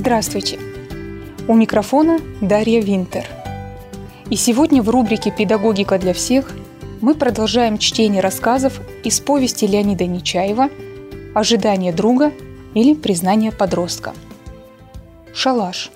Здравствуйте! У микрофона Дарья Винтер. И сегодня в рубрике «Педагогика для всех» мы продолжаем чтение рассказов из повести Леонида Нечаева «Ожидание друга» или «Признание подростка». Шалаш.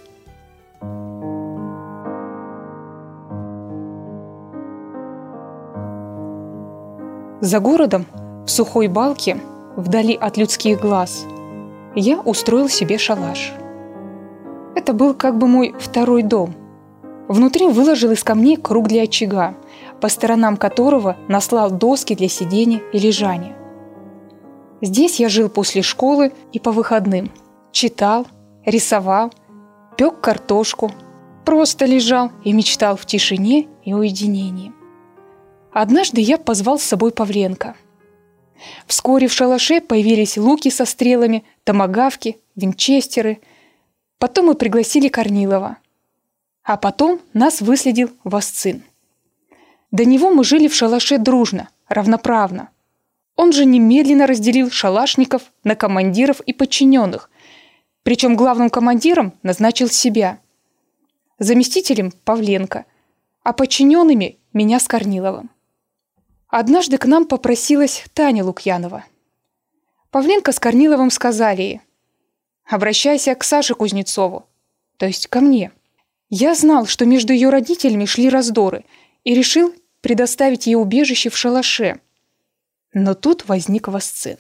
За городом, в сухой балке, вдали от людских глаз, я устроил себе шалаш. Это был как бы мой второй дом. Внутри выложил из камней круг для очага, по сторонам которого наслал доски для сидения и лежания. Здесь я жил после школы и по выходным. Читал, рисовал, пек картошку, просто лежал и мечтал в тишине и уединении. Однажды я позвал с собой Павленко. Вскоре в шалаше появились луки со стрелами, томагавки, винчестеры. Потом мы пригласили Корнилова. А потом нас выследил Восцин. До него мы жили в шалаше дружно, равноправно. Он же немедленно разделил шалашников на командиров и подчиненных, причем главным командиром назначил себя, заместителем Павленко, а подчиненными меня с Корниловым. Однажды к нам попросилась Таня Лукьянова. Павленко с Корниловым сказали ей: «Обращайся к Саше Кузнецову, то есть ко мне». Я знал, что между ее родителями шли раздоры, и решил предоставить ей убежище в шалаше. Но тут возник Восцин.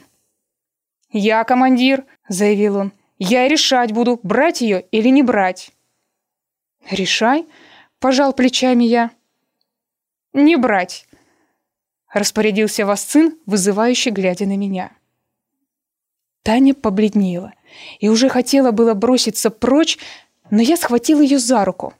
«Я командир», — заявил он. «Я решать буду, брать ее или не брать». «Решай», — пожал плечами я. «Не брать», — распорядился Восцин, вызывающе глядя на меня. Таня побледнела и уже хотела было броситься прочь, но я схватил ее за руку.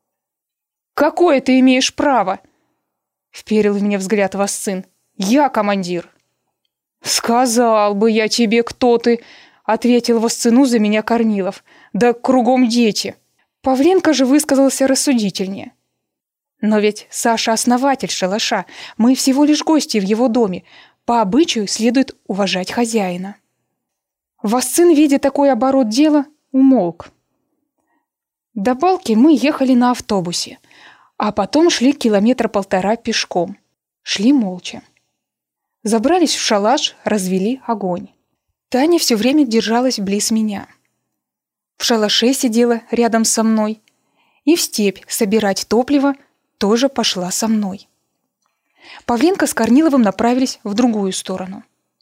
«Какое ты имеешь право?» — вперил в меня взгляд Восцин. «Я командир». «Сказал бы я тебе, кто ты», — ответил Восцину за меня Корнилов. «Да кругом дети». Павленко же высказался рассудительнее. «Но ведь Саша основатель шалаша, мы всего лишь гости в его доме. По обычаю следует уважать хозяина». Восцин, видя такой оборот дела, умолк. До балки мы ехали на автобусе, а потом шли 1,5 километра пешком. Шли молча. Забрались в шалаш, развели огонь. Таня все время держалась близ меня. В шалаше сидела рядом со мной, и в степь собирать топливо тоже пошла со мной. Павленко с Корниловым направились в другую сторону.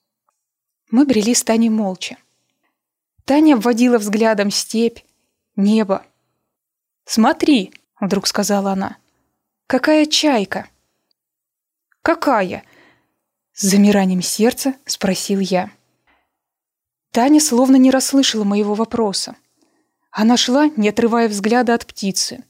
Мы брели с Таней молча. Таня обводила взглядом степь, небо. «Смотри», — вдруг сказала она, — «какая чайка!» «Какая?» — с замиранием сердца спросил я. Таня словно не расслышала моего вопроса. Она шла, не отрывая взгляда от птицы.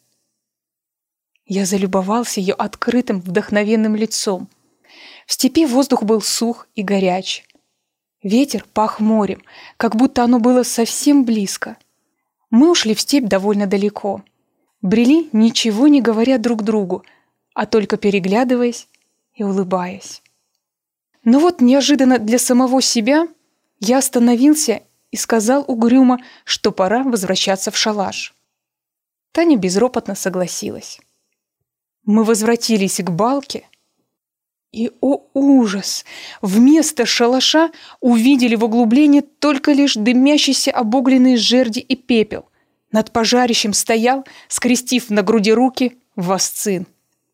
Я залюбовался ее открытым, вдохновенным лицом. В степи воздух был сух и горяч. Ветер пах морем, как будто оно было совсем близко. Мы ушли в степь довольно далеко. Брели, ничего не говоря друг другу, а только переглядываясь и улыбаясь. Но вот неожиданно для самого себя я остановился и сказал угрюмо, что пора возвращаться в шалаш. Таня безропотно согласилась. Мы возвратились к балке, и, о ужас, вместо шалаша увидели в углублении только лишь дымящиеся обугленные жерди и пепел. Над пожарищем стоял, скрестив на груди руки, Восцин.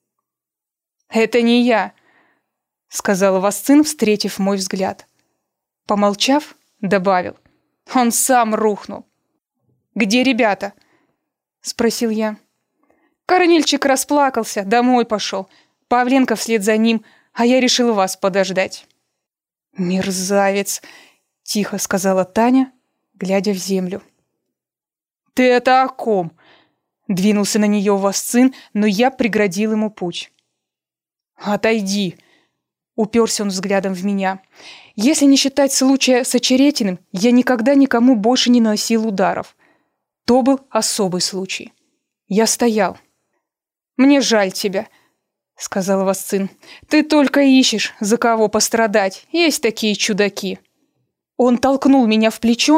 «Это не я», — сказал Восцин, встретив мой взгляд. Помолчав, добавил: «Он сам рухнул». «Где ребята?» — спросил я. «Корнильчик расплакался, домой пошел. Павленко вслед за ним, а я решил вас подождать». «Мерзавец», — тихо сказала Таня, глядя в землю. «Ты это о ком?» — двинулся на нее Восцин, но я преградил ему путь. «Отойди», — уперся он взглядом в меня. «Если не считать случая с Очеретиным, я никогда никому больше не наносил ударов. То был особый случай. Я стоял». «Мне жаль тебя», — сказал Восцин. «Ты только ищешь, за кого пострадать. Есть такие чудаки». Он толкнул меня в плечо,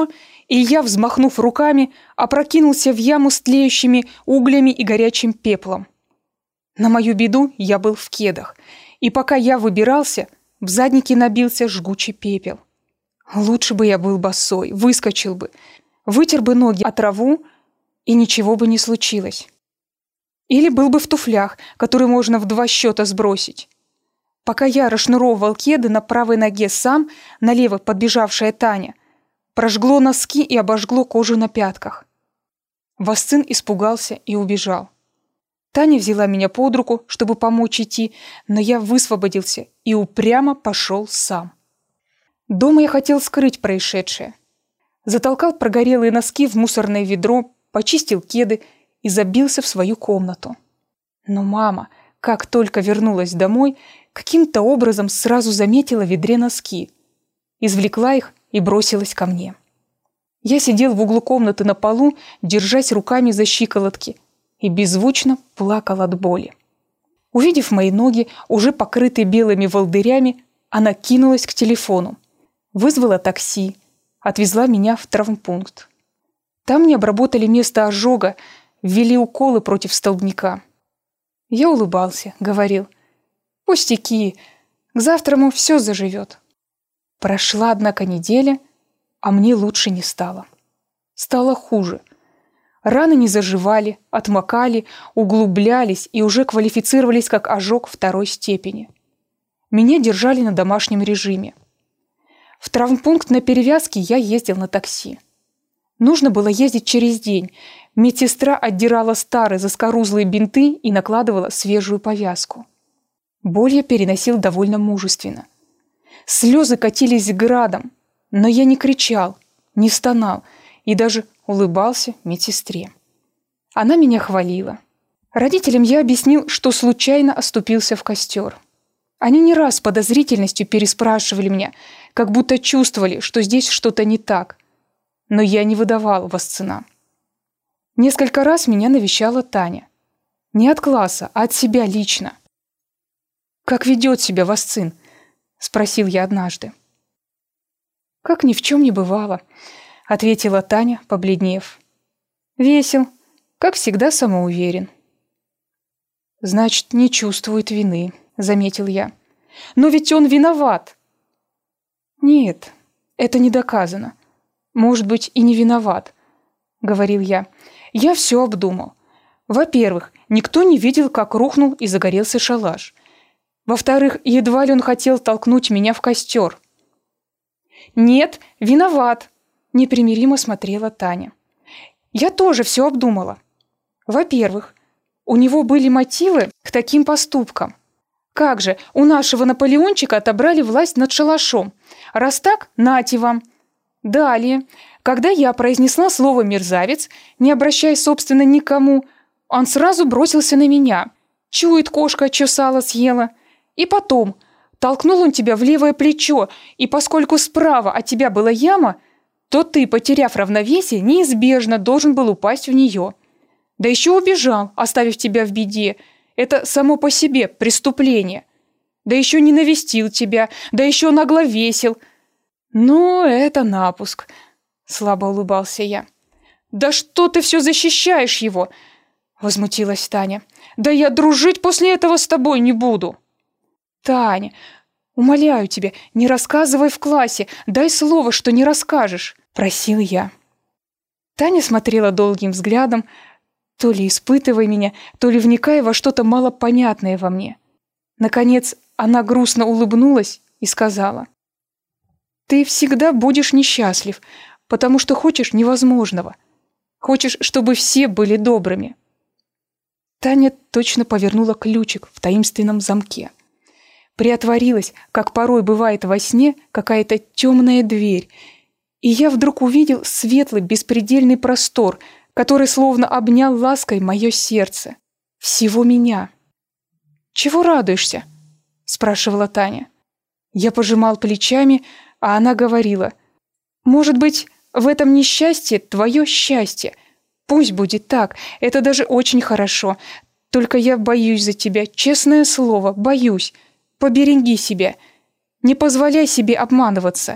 и я, взмахнув руками, опрокинулся в яму с тлеющими углями и горячим пеплом. На мою беду я был в кедах, и пока я выбирался, в заднике набился жгучий пепел. Лучше бы я был босой, выскочил бы, вытер бы ноги о траву, и ничего бы не случилось. Или был бы в туфлях, которые можно в 2 счета сбросить. Пока я расшнуровывал кеды, на правой ноге сам, налево подбежавшая Таня, прожгло носки и обожгло кожу на пятках. Васцин испугался и убежал. Таня взяла меня под руку, чтобы помочь идти, но я высвободился и упрямо пошел сам. Дома я хотел скрыть происшедшее. Затолкал прогорелые носки в мусорное ведро, почистил кеды и забился в свою комнату. Но мама, как только вернулась домой, каким-то образом сразу заметила в ведре носки, извлекла их и бросилась ко мне. Я сидел в углу комнаты на полу, держась руками за щиколотки, и беззвучно плакал от боли. Увидев мои ноги, уже покрытые белыми волдырями, она кинулась к телефону, вызвала такси, отвезла меня в травмпункт. Там мне обработали место ожога, ввели уколы против столбняка. Я улыбался, говорил: «Пустяки, к завтраму все заживет». Прошла, однако, неделя, а мне лучше не стало. Стало хуже. Раны не заживали, отмокали, углублялись и уже квалифицировались как ожог 2 степени. Меня держали на домашнем режиме. В травмпункт на перевязки я ездил на такси. Нужно было ездить через день. Медсестра отдирала старые заскорузлые бинты и накладывала свежую повязку. Боль я переносил довольно мужественно. Слезы катились градом, но я не кричал, не стонал и даже улыбался медсестре. Она меня хвалила. Родителям я объяснил, что случайно оступился в костер. Они не раз с подозрительностью переспрашивали меня, как будто чувствовали, что здесь что-то не так. Но я не выдавал Васцина. Несколько раз меня навещала Таня. Не от класса, а от себя лично. «Как ведет себя Васцин?» — спросил я однажды. «Как ни в чем не бывало», — ответила Таня, побледнев. «Весел, как всегда самоуверен». «Значит, не чувствует вины», — заметил я. «Но ведь он виноват». «Нет, это не доказано. Может быть, и не виноват», — говорил я. «Я все обдумал. Во-первых, никто не видел, как рухнул и загорелся шалаш. Во-вторых, едва ли он хотел толкнуть меня в костер». «Нет, виноват», — непримиримо смотрела Таня. «Я тоже все обдумала. Во-первых, у него были мотивы к таким поступкам. Как же, у нашего Наполеончика отобрали власть над шалашом. Раз так, нате вам. Далее, когда я произнесла слово «мерзавец», не обращаясь, собственно, никому, он сразу бросился на меня. Чует, кошка, чё сало съела. И потом, толкнул он тебя в левое плечо, и поскольку справа от тебя была яма, то ты, потеряв равновесие, неизбежно должен был упасть в нее. Да еще убежал, оставив тебя в беде. Это само по себе преступление. Да еще не навестил тебя, да еще нагло весел. «Ну, это напуск», — слабо улыбался я. «Да что ты все защищаешь его?» — возмутилась Таня. «Да я дружить после этого с тобой не буду». «Таня, умоляю тебя, не рассказывай в классе, дай слово, что не расскажешь», — просил я. Таня смотрела долгим взглядом, то ли испытывая меня, то ли вникая во что-то малопонятное во мне. Наконец, она грустно улыбнулась и сказала: «Ты всегда будешь несчастлив, потому что хочешь невозможного. Хочешь, чтобы все были добрыми». Таня точно повернула ключик в таинственном замке. Приотворилась, как порой бывает во сне, какая-то темная дверь, и я вдруг увидел светлый беспредельный простор, который словно обнял лаской мое сердце. Всего меня. «Чего радуешься?» — спрашивала Таня. Я пожимал плечами, а она говорила: «Может быть, в этом несчастье твое счастье. Пусть будет так, это даже очень хорошо. Только я боюсь за тебя, честное слово, боюсь. Побереги себя. Не позволяй себе обманываться.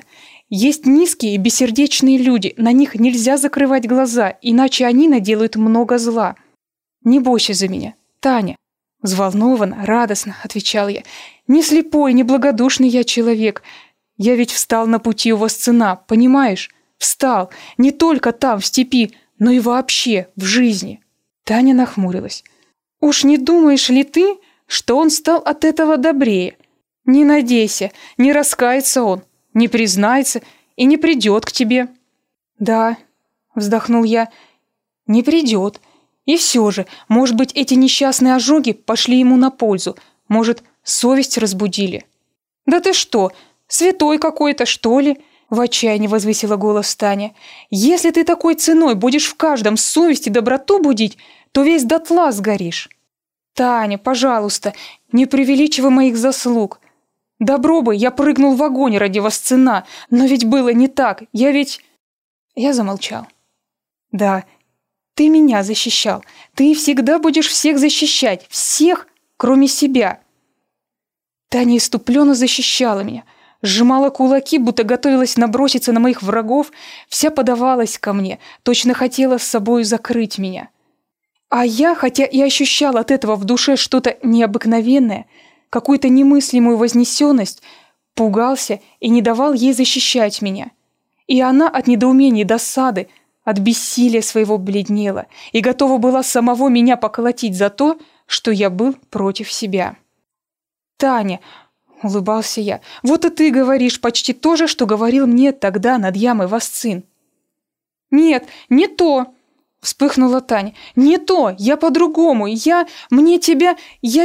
Есть низкие и бессердечные люди, на них нельзя закрывать глаза, иначе они наделают много зла. Не бойся за меня, Таня. Взволнованно, радостно отвечал я. Не слепой, не благодушный я человек. Я ведь встал на пути у вас цена, понимаешь? Встал, не только там, в степи, но и вообще в жизни. Таня нахмурилась. Уж не думаешь ли ты, что он стал от этого добрее? Не надейся, не раскается он, не признается и не придет к тебе. Да, вздохнул я, не придет. И все же, может быть, эти несчастные ожоги пошли ему на пользу, может, совесть разбудили. Да ты что, святой какой-то, что ли? В отчаянии возвысила голос Таня. Если ты такой ценой будешь в каждом совесть и доброту будить, то весь дотла сгоришь. Таня, пожалуйста, не преувеличивай моих заслуг. Добро бы, я прыгнул в огонь ради вас цена, но ведь было не так, я ведь... Я замолчал. Да, ты меня защищал, ты всегда будешь всех защищать, всех, кроме себя. Таня иступленно защищала меня, сжимала кулаки, будто готовилась наброситься на моих врагов, вся подавалась ко мне, точно хотела с собой закрыть меня. А я, хотя и ощущал от этого в душе что-то необыкновенное, какую-то немыслимую вознесенность, пугался и не давал ей защищать меня. И она от недоумения и досады, от бессилия своего бледнела и готова была самого меня поколотить за то, что я был против себя. «Таня», — улыбался я, — «вот и ты говоришь почти то же, что говорил мне тогда над ямой Васцин». «Нет, не то», — вспыхнула Таня. «Не то, я по-другому, я тебя...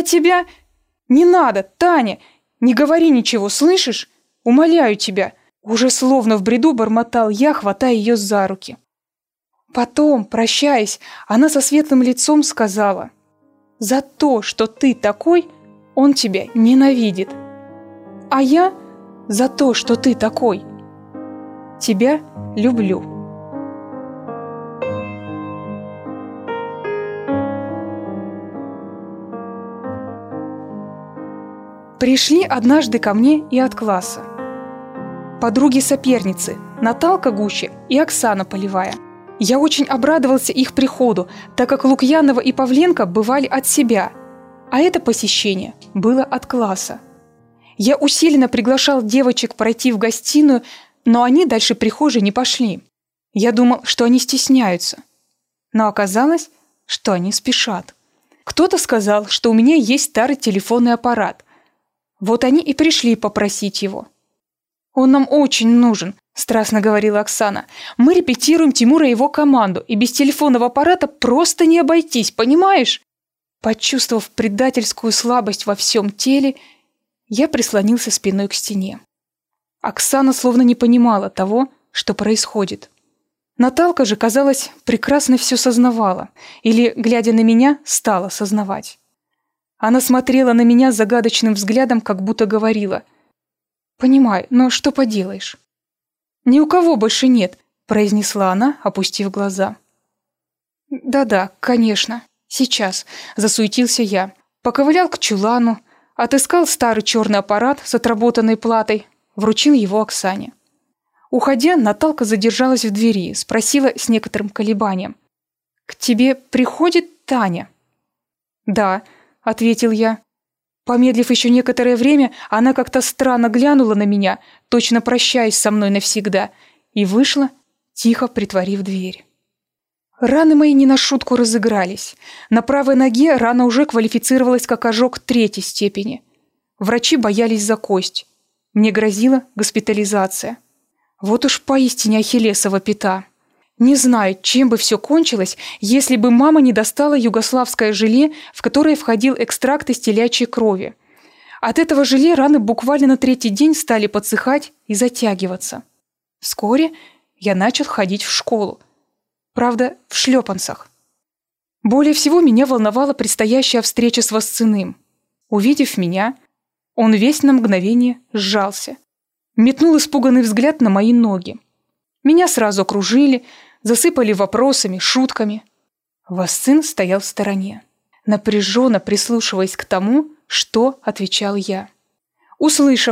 Не надо, Таня, не говори ничего, слышишь? Умоляю тебя». Уже словно в бреду бормотал я, хватая ее за руки. Потом, прощаясь, она со светлым лицом сказала: «За то, что ты такой, он тебя ненавидит. А я за то, что ты такой, тебя люблю». Пришли однажды ко мне и от класса подруги-соперницы Наталка Гуща и Оксана Полевая. Я очень обрадовался их приходу, так как Лукьянова и Павленко бывали от себя, а это посещение было от класса. Я усиленно приглашал девочек пройти в гостиную, но они дальше прихожей не пошли. Я думал, что они стесняются, но оказалось, что они спешат. Кто-то сказал, что у меня есть старый телефонный аппарат. Вот они и пришли попросить его. «Он нам очень нужен», – страстно говорила Оксана. «Мы репетируем Тимура и его команду, и без телефонного аппарата просто не обойтись, понимаешь?» Почувствовав предательскую слабость во всем теле, я прислонился спиной к стене. Оксана словно не понимала того, что происходит. Наталка же, казалось, прекрасно все сознавала, или, глядя на меня, стала сознавать. Она смотрела на меня загадочным взглядом, как будто говорила: «Понимаю, но что поделаешь?» «Ни у кого больше нет», – произнесла она, опустив глаза. «Да-да, конечно, сейчас», – засуетился я. Поковылял к чулану, отыскал старый черный аппарат с отработанной платой, вручил его Оксане. Уходя, Наталка задержалась в двери, спросила с некоторым колебанием: «К тебе приходит Таня?» «Да», – ответил я. Помедлив еще некоторое время, она как-то странно глянула на меня, точно прощаясь со мной навсегда, и вышла, тихо притворив дверь. Раны мои не на шутку разыгрались. На правой ноге рана уже квалифицировалась как ожог 3-й степени. Врачи боялись за кость. Мне грозила госпитализация. Вот уж поистине ахиллесова пята. Не знаю, чем бы все кончилось, если бы мама не достала югославское желе, в которое входил экстракт из телячьей крови. От этого желе раны буквально на 3-й день стали подсыхать и затягиваться. Вскоре я начал ходить в школу. Правда, в шлепанцах. Более всего меня волновала предстоящая встреча с Васциным. Увидев меня, он весь на мгновение сжался. Метнул испуганный взгляд на мои ноги. Меня сразу окружили, засыпали вопросами, шутками. Васцин стоял в стороне, напряженно прислушиваясь к тому, что отвечал я. Услышав,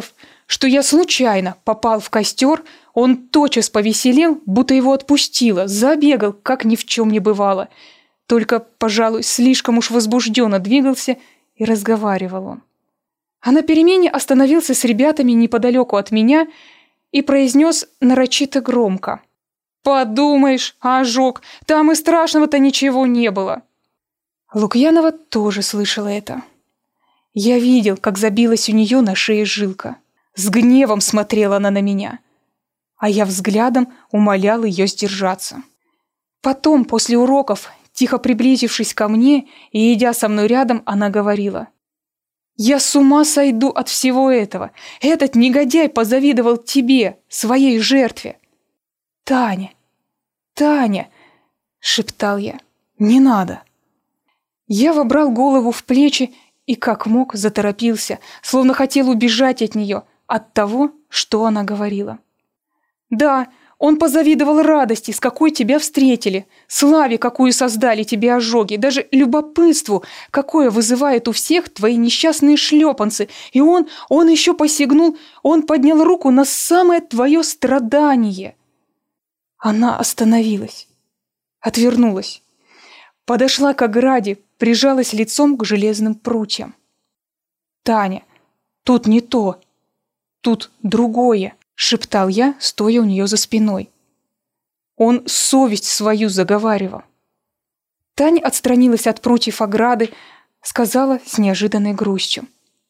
что я случайно попал в костер, он тотчас повеселел, будто его отпустило, забегал, как ни в чем не бывало. Только, пожалуй, слишком уж возбужденно двигался и разговаривал он. А на перемене остановился с ребятами неподалеку от меня и произнес нарочито громко: «Подумаешь, ожог, там и страшного-то ничего не было». Лукьянова тоже слышала это. Я видел, как забилась у нее на шее жилка. С гневом смотрела она на меня, а я взглядом умолял ее сдержаться. Потом, после уроков, тихо приблизившись ко мне и идя со мной рядом, она говорила: «Я с ума сойду от всего этого. Этот негодяй позавидовал тебе, своей жертве». «Таня, Таня!» — шептал я. «Не надо». Я вобрал голову в плечи и, как мог, заторопился, словно хотел убежать от нее, от того, что она говорила. «Да, он позавидовал радости, с какой тебя встретили, славе, какую создали тебе ожоги, даже любопытству, какое вызывает у всех твои несчастные шлепанцы. И он еще посягнул, он поднял руку на самое твое страдание». Она остановилась, отвернулась, подошла к ограде, прижалась лицом к железным прутьям. «Таня, тут не то, тут другое», — шептал я, стоя у нее за спиной. Он совесть свою заговаривал. Таня отстранилась от прутьев ограды, сказала с неожиданной грустью: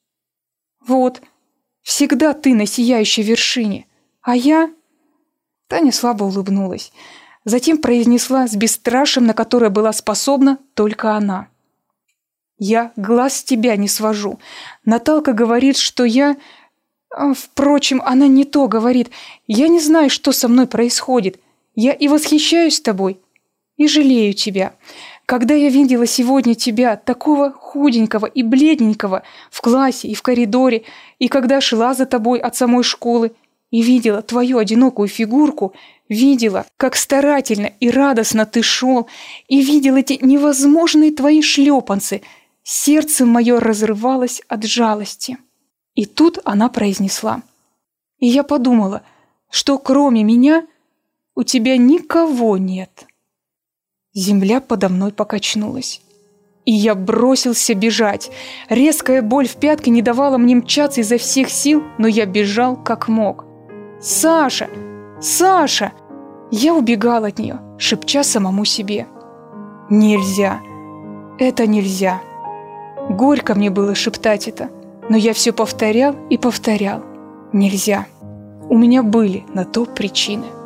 «Вот, всегда ты на сияющей вершине, а я...» Таня слабо улыбнулась, затем произнесла с бесстрашием, на которое была способна только она: «Я глаз с тебя не свожу. Наталка говорит, что я... Впрочем, она не то говорит. Я не знаю, что со мной происходит. Я и восхищаюсь тобой, и жалею тебя. Когда я видела сегодня тебя, такого худенького и бледненького, в классе и в коридоре, и когда шла за тобой от самой школы, и видела твою одинокую фигурку, видела, как старательно и радостно ты шел, и видела эти невозможные твои шлепанцы, сердце мое разрывалось от жалости». И тут она произнесла: «И я подумала, что кроме меня у тебя никого нет». Земля подо мной покачнулась, и я бросился бежать. Резкая боль в пятке не давала мне мчаться изо всех сил, но я бежал как мог. «Саша! Саша!» Я убегал от нее, шепча самому себе: «Нельзя! Это нельзя!» Горько мне было шептать это, но я все повторял и повторял: «Нельзя!» У меня были на то причины.